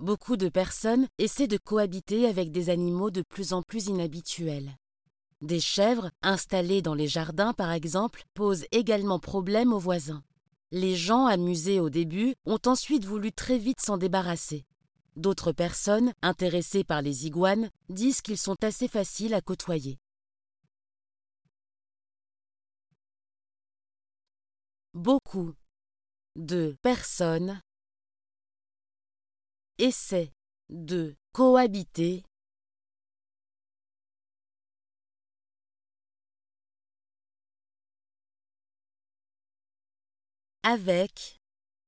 beaucoup de personnes essaient de cohabiter avec des animaux de plus en plus inhabituels. Des chèvres, installées dans les jardins par exemple, posent également problème aux voisins. Les gens amusés au début ont ensuite voulu très vite s'en débarrasser. D'autres personnes, intéressées par les iguanes, disent qu'ils sont assez faciles à côtoyer. Beaucoup de personnes essaient de cohabiter avec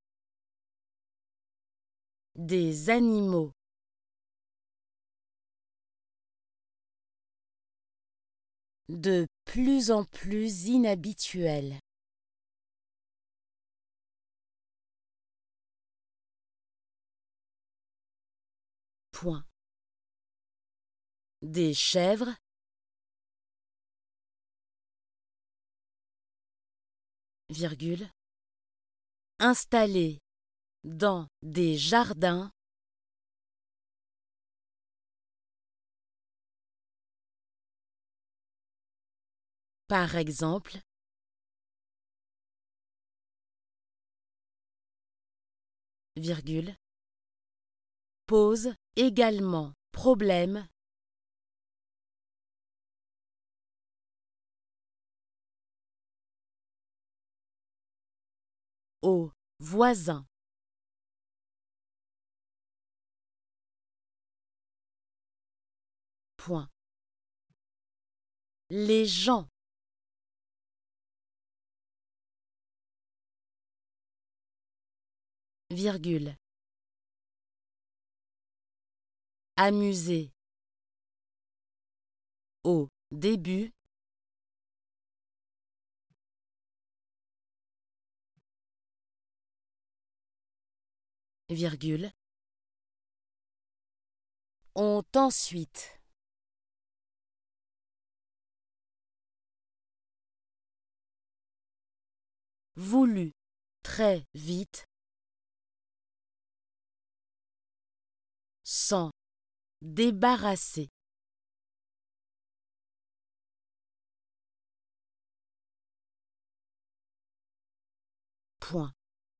des animaux de plus en plus inhabituels. Point. Des chèvres, virgule, installées dans des jardins par exemple, virgule, pose également problème aux voisins. Point. Les gens virgule, amusés au début virgule, ont ensuite voulu très vite s'en débarrasser. Point.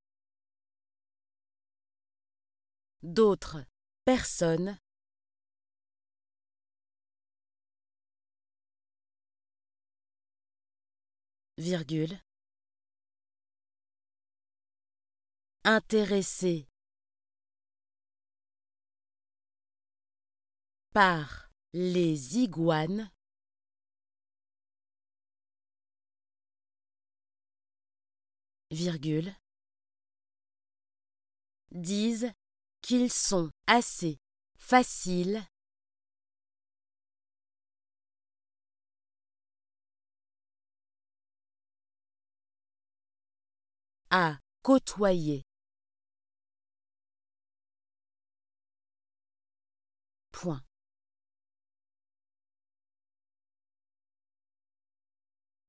D'autres personnes virgule, intéressées par les iguanes virgule, disent qu'ils sont assez faciles à côtoyer. Point.